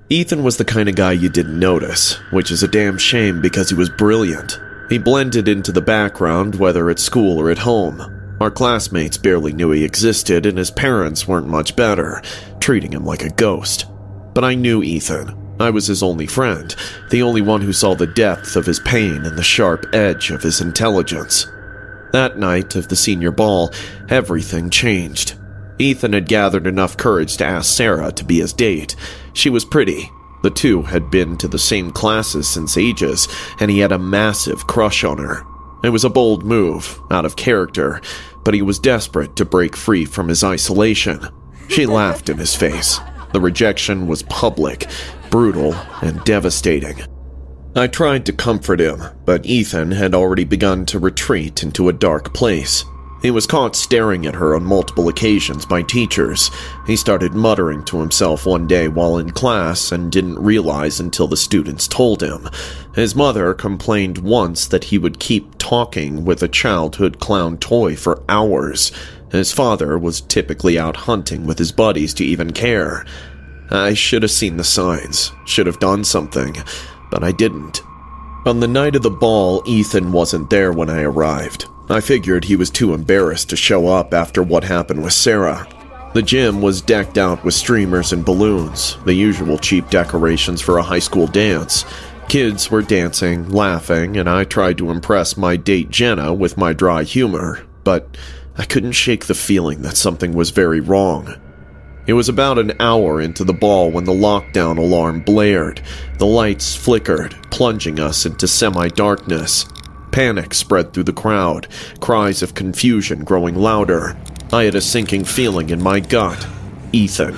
Ethan was the kind of guy you didn't notice, which is a damn shame because he was brilliant. He blended into the background, whether at school or at home. Our classmates barely knew he existed, and his parents weren't much better, treating him like a ghost. But I knew Ethan. I was his only friend, the only one who saw the depth of his pain and the sharp edge of his intelligence. That night of the senior ball, everything changed. Ethan had gathered enough courage to ask Sarah to be his date. She was pretty. The two had been to the same classes since ages, and he had a massive crush on her. It was a bold move, out of character, but he was desperate to break free from his isolation. She laughed in his face. The rejection was public, brutal, and devastating. I tried to comfort him, but Ethan had already begun to retreat into a dark place. He was caught staring at her on multiple occasions by teachers. He started muttering to himself one day while in class and didn't realize until the students told him. His mother complained once that he would keep talking with a childhood clown toy for hours. His father was typically out hunting with his buddies to even care. I should have seen the signs, should have done something, but I didn't. On the night of the ball, Ethan wasn't there when I arrived. I figured he was too embarrassed to show up after what happened with Sarah. The gym was decked out with streamers and balloons, the usual cheap decorations for a high school dance. Kids were dancing, laughing, and I tried to impress my date Jenna with my dry humor, but I couldn't shake the feeling that something was very wrong. It was about an hour into the ball when the lockdown alarm blared. The lights flickered, plunging us into semi-darkness. Panic spread through the crowd, cries of confusion growing louder. I had a sinking feeling in my gut. Ethan.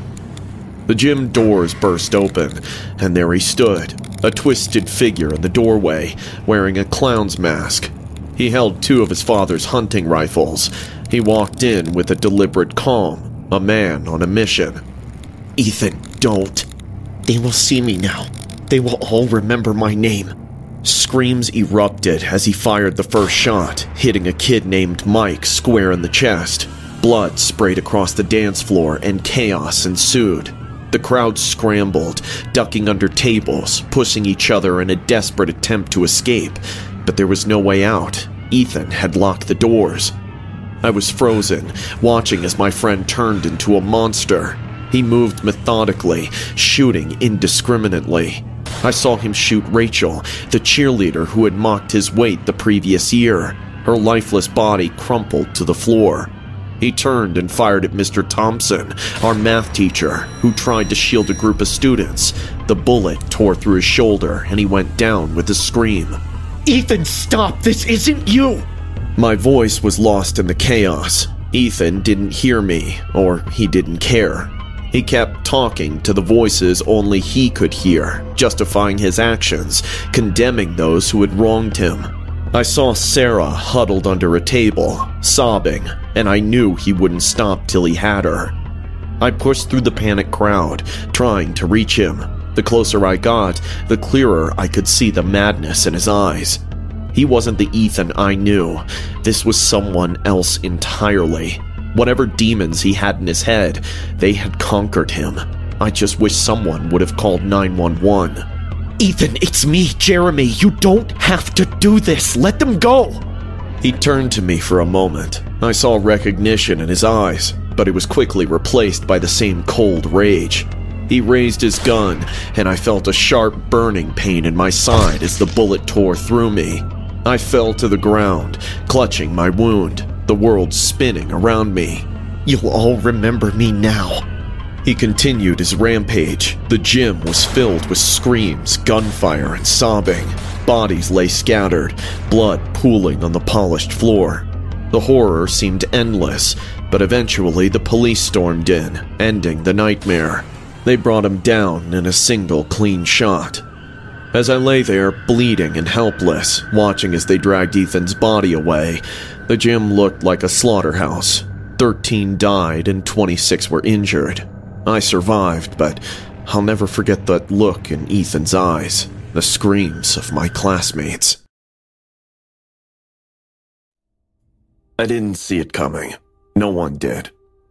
The gym doors burst open, and there he stood, a twisted figure in the doorway, wearing a clown's mask. He held two of his father's hunting rifles. He walked in with a deliberate calm, a man on a mission. Ethan, don't. They will see me now. They will all remember my name. Screams erupted as he fired the first shot, hitting a kid named Mike square in the chest. Blood sprayed across the dance floor and chaos ensued. The crowd scrambled, ducking under tables, pushing each other in a desperate attempt to escape, but there was no way out. Ethan had locked the doors. I was frozen, watching as my friend turned into a monster. He moved methodically, shooting indiscriminately. I saw him shoot Rachel, the cheerleader who had mocked his weight the previous year. Her lifeless body crumpled to the floor. He turned and fired at Mr. Thompson, our math teacher, who tried to shield a group of students. The bullet tore through his shoulder and he went down with a scream. Ethan, stop! This isn't you! My voice was lost in the chaos. Ethan didn't hear me, or he didn't care. He kept talking to the voices only he could hear, justifying his actions, condemning those who had wronged him. I saw Sarah huddled under a table, sobbing, and I knew he wouldn't stop till he had her. I pushed through the panicked crowd, trying to reach him. The closer I got, the clearer I could see the madness in his eyes. He wasn't the Ethan I knew. This was someone else entirely. Whatever demons he had in his head, they had conquered him. I just wish someone would have called 911. Ethan, it's me, Jeremy. You don't have to do this. Let them go. He turned to me for a moment. I saw recognition in his eyes, but it was quickly replaced by the same cold rage. He raised his gun, and I felt a sharp burning pain in my side as the bullet tore through me. I fell to the ground, clutching my wound, the world spinning around me. You'll all remember me now. He continued his rampage. The gym was filled with screams, gunfire, and sobbing. Bodies lay scattered, blood pooling on the polished floor. The horror seemed endless, but eventually the police stormed in, ending the nightmare. They brought him down in a single clean shot. As I lay there, bleeding and helpless, watching as they dragged Ethan's body away, the gym looked like a slaughterhouse. 13 died and 26 were injured. I survived, but I'll never forget that look in Ethan's eyes, the screams of my classmates. I didn't see it coming. No one did.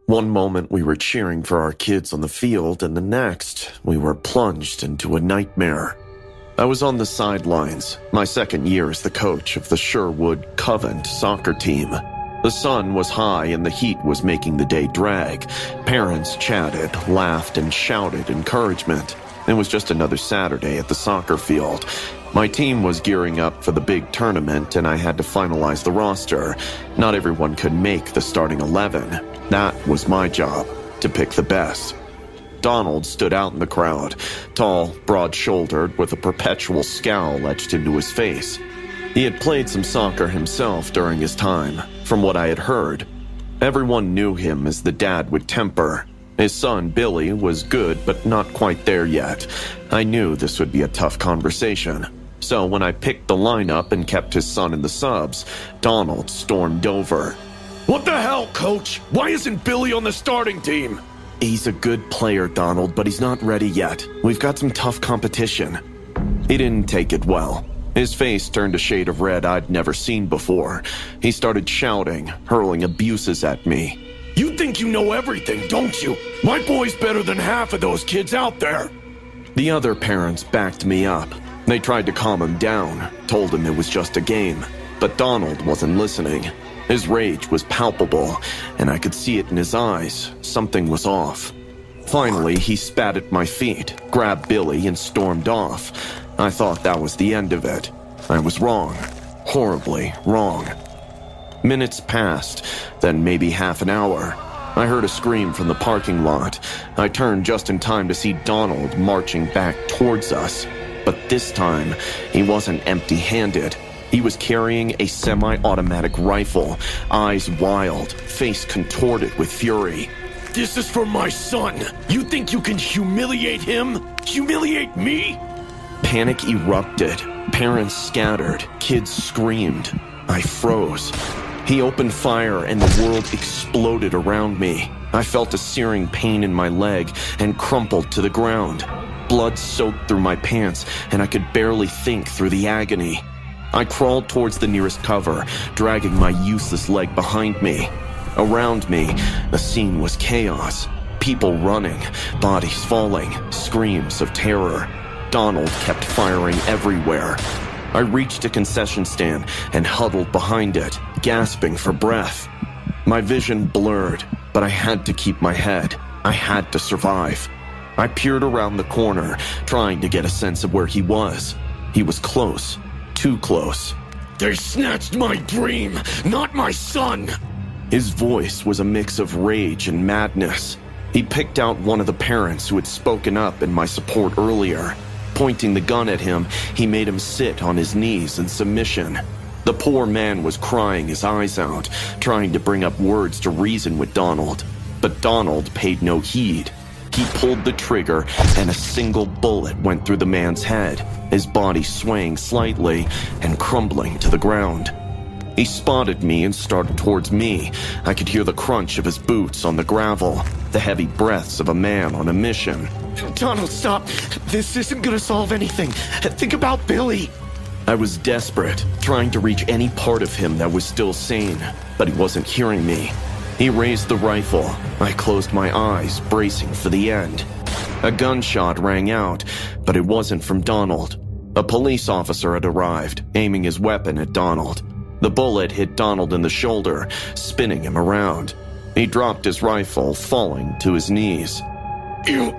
One moment we were cheering for our kids on the field, and the next, we were plunged into a nightmare. I was on the sidelines, my second year as the coach of the Sherwood Covent soccer team. The sun was high and the heat was making the day drag. Parents chatted, laughed, and shouted encouragement. It was just another Saturday at the soccer field. My team was gearing up for the big tournament, and I had to finalize the roster. Not everyone could make the starting 11. That was my job, to pick the best. Donald stood out in the crowd, tall, broad-shouldered, with a perpetual scowl etched into his face. He had played some soccer himself during his time, from what I had heard. Everyone knew him as the dad with temper. His son, Billy, was good, but not quite there yet. I knew this would be a tough conversation. So when I picked the lineup and kept his son in the subs, Donald stormed over. "What the hell, coach? Why isn't Billy on the starting team?" "He's a good player, Donald, but he's not ready yet. We've got some tough competition." He didn't take it well. His face turned a shade of red I'd never seen before. He started shouting, hurling abuses at me. "You think you know everything, don't you? My boy's better than half of those kids out there." The other parents backed me up. They tried to calm him down, told him it was just a game. But Donald wasn't listening. His rage was palpable, and I could see it in his eyes. Something was off. Finally, he spat at my feet, grabbed Billy, and stormed off. I thought that was the end of it. I was wrong. Horribly wrong. Minutes passed, then maybe half an hour. I heard a scream from the parking lot. I turned just in time to see Donald marching back towards us. But this time, he wasn't empty-handed. He was carrying a semi-automatic rifle, eyes wild, face contorted with fury. "This is for my son. You think you can humiliate him? Humiliate me?" Panic erupted. Parents scattered. Kids screamed. I froze. He opened fire and the world exploded around me. I felt a searing pain in my leg and crumpled to the ground. Blood soaked through my pants and I could barely think through the agony. I crawled towards the nearest cover, dragging my useless leg behind me. Around me, the scene was chaos. People running, bodies falling, screams of terror. Donald kept firing everywhere. I reached a concession stand and huddled behind it, gasping for breath. My vision blurred, but I had to keep my head. I had to survive. I peered around the corner, trying to get a sense of where he was. He was close. Too close. "They snatched my dream, not my son!" His voice was a mix of rage and madness. He picked out one of the parents who had spoken up in my support earlier. Pointing the gun at him, he made him sit on his knees in submission. The poor man was crying his eyes out, trying to bring up words to reason with Donald. But Donald paid no heed. He pulled the trigger, and a single bullet went through the man's head, his body swaying slightly and crumbling to the ground. He spotted me and started towards me. I could hear the crunch of his boots on the gravel, the heavy breaths of a man on a mission. Donald, stop. This isn't gonna solve anything. Think about Billy. I was desperate, trying to reach any part of him that was still sane, but he wasn't hearing me. He raised the rifle. I closed my eyes, bracing for the end. A gunshot rang out, but it wasn't from Donald. A police officer had arrived, aiming his weapon at Donald. The bullet hit Donald in the shoulder, spinning him around. He dropped his rifle, falling to his knees. You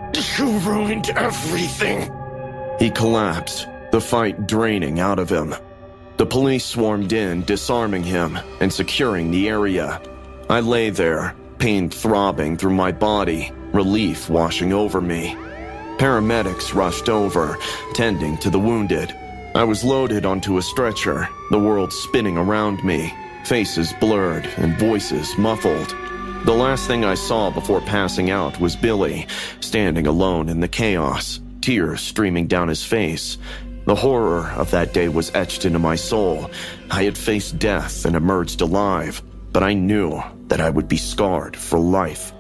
ruined everything. He collapsed, the fight draining out of him. The police swarmed in, disarming him and securing the area. I lay there, pain throbbing through my body, relief washing over me. Paramedics rushed over, tending to the wounded. I was loaded onto a stretcher, the world spinning around me, faces blurred and voices muffled. The last thing I saw before passing out was Billy, standing alone in the chaos, tears streaming down his face. The horror of that day was etched into my soul. I had faced death and emerged alive, but I knew that I would be scarred for life.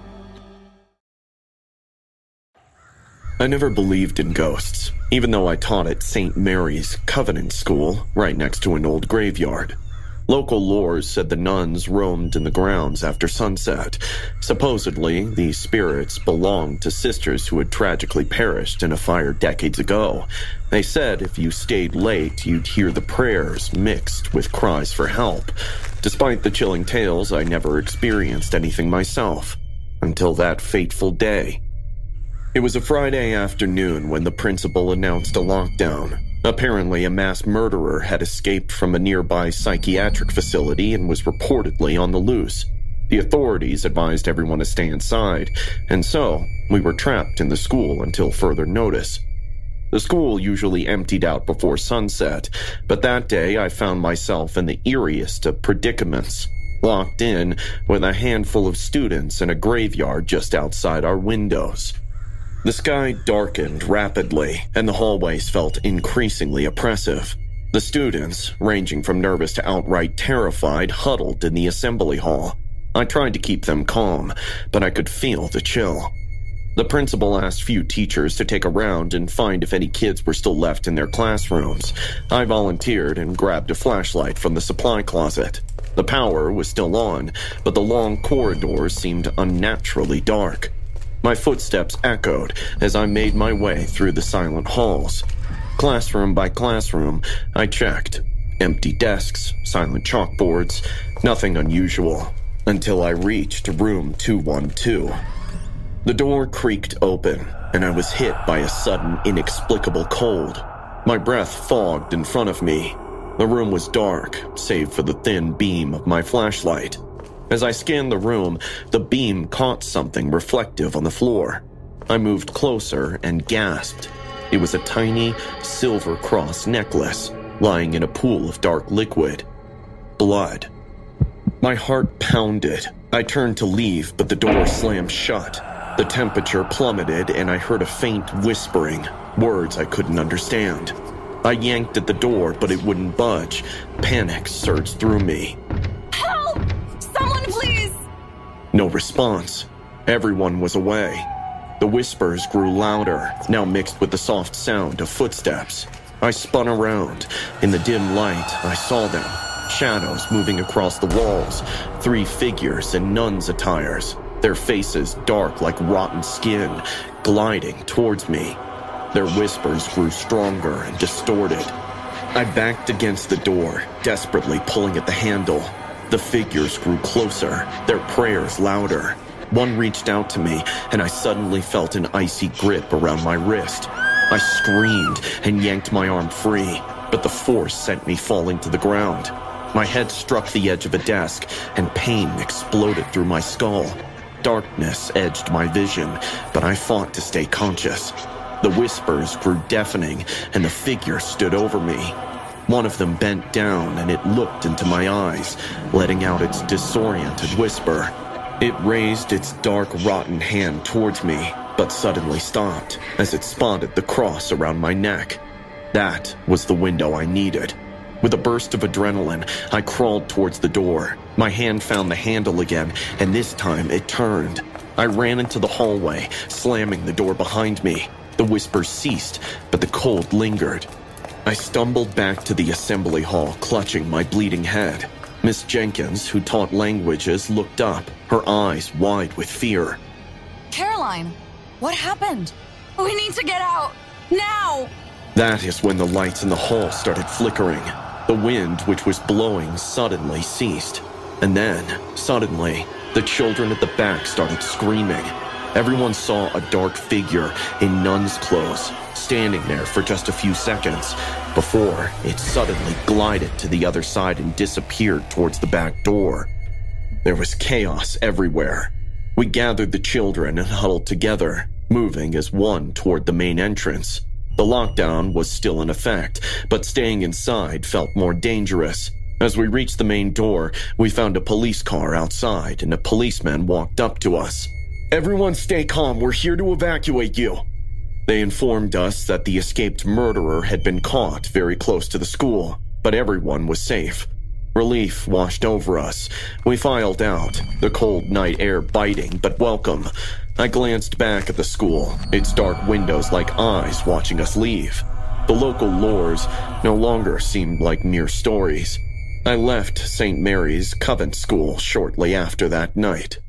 I never believed in ghosts, even though I taught at St. Mary's Covenant School, right next to an old graveyard. Local lore said the nuns roamed in the grounds after sunset. Supposedly, these spirits belonged to sisters who had tragically perished in a fire decades ago. They said if you stayed late, you'd hear the prayers mixed with cries for help. Despite the chilling tales, I never experienced anything myself. Until that fateful day. It was a Friday afternoon when the principal announced a lockdown. Apparently, a mass murderer had escaped from a nearby psychiatric facility and was reportedly on the loose. The authorities advised everyone to stay inside, and so we were trapped in the school until further notice. The school usually emptied out before sunset, but that day I found myself in the eeriest of predicaments, locked in with a handful of students in a graveyard just outside our windows. The sky darkened rapidly, and the hallways felt increasingly oppressive. The students, ranging from nervous to outright terrified, huddled in the assembly hall. I tried to keep them calm, but I could feel the chill. The principal asked few teachers to take a round and find if any kids were still left in their classrooms. I volunteered and grabbed a flashlight from the supply closet. The power was still on, but the long corridors seemed unnaturally dark. My footsteps echoed as I made my way through the silent halls. Classroom by classroom, I checked. Empty desks, silent chalkboards, nothing unusual, until I reached room 212. The door creaked open, and I was hit by a sudden, inexplicable cold. My breath fogged in front of me. The room was dark, save for the thin beam of my flashlight. As I scanned the room, the beam caught something reflective on the floor. I moved closer and gasped. It was a tiny silver cross necklace lying in a pool of dark liquid. Blood. My heart pounded. I turned to leave, but the door slammed shut. The temperature plummeted, and I heard a faint whispering, words I couldn't understand. I yanked at the door, but it wouldn't budge. Panic surged through me. Help! Someone, please! No response. Everyone was away. The whispers grew louder, now mixed with the soft sound of footsteps. I spun around. In the dim light, I saw them. Shadows moving across the walls. 3 figures in nuns' attires. Their faces dark like rotten skin, gliding towards me. Their whispers grew stronger and distorted. I backed against the door, desperately pulling at the handle. The figures grew closer, their prayers louder. One reached out to me, and I suddenly felt an icy grip around my wrist. I screamed and yanked my arm free, but the force sent me falling to the ground. My head struck the edge of a desk, and pain exploded through my skull. Darkness edged my vision, but I fought to stay conscious. The whispers grew deafening, and the figure stood over me. One of them bent down, and it looked into my eyes, letting out its disoriented whisper. It raised its dark, rotten hand towards me, but suddenly stopped as it spotted the cross around my neck. That was the window I needed. With a burst of adrenaline, I crawled towards the door. My hand found the handle again, and this time it turned. I ran into the hallway, slamming the door behind me. The whispers ceased, but the cold lingered. I stumbled back to the assembly hall, clutching my bleeding head. Miss Jenkins, who taught languages, looked up, her eyes wide with fear. Caroline, what happened? We need to get out, now! That is when the lights in the hall started flickering. The wind, which was blowing, suddenly ceased. And then, suddenly, the children at the back started screaming. Everyone saw a dark figure in nun's clothes, standing there for just a few seconds, before it suddenly glided to the other side and disappeared towards the back door. There was chaos everywhere. We gathered the children and huddled together, moving as one toward the main entrance. The lockdown was still in effect, but staying inside felt more dangerous. As we reached the main door, we found a police car outside, and a policeman walked up to us. "Everyone stay calm, we're here to evacuate you." They informed us that the escaped murderer had been caught very close to the school, but everyone was safe. Relief washed over us. We filed out, the cold night air biting but welcome. I glanced back at the school, its dark windows like eyes watching us leave. The local lores no longer seemed like mere stories. I left St. Mary's Covent School shortly after that night.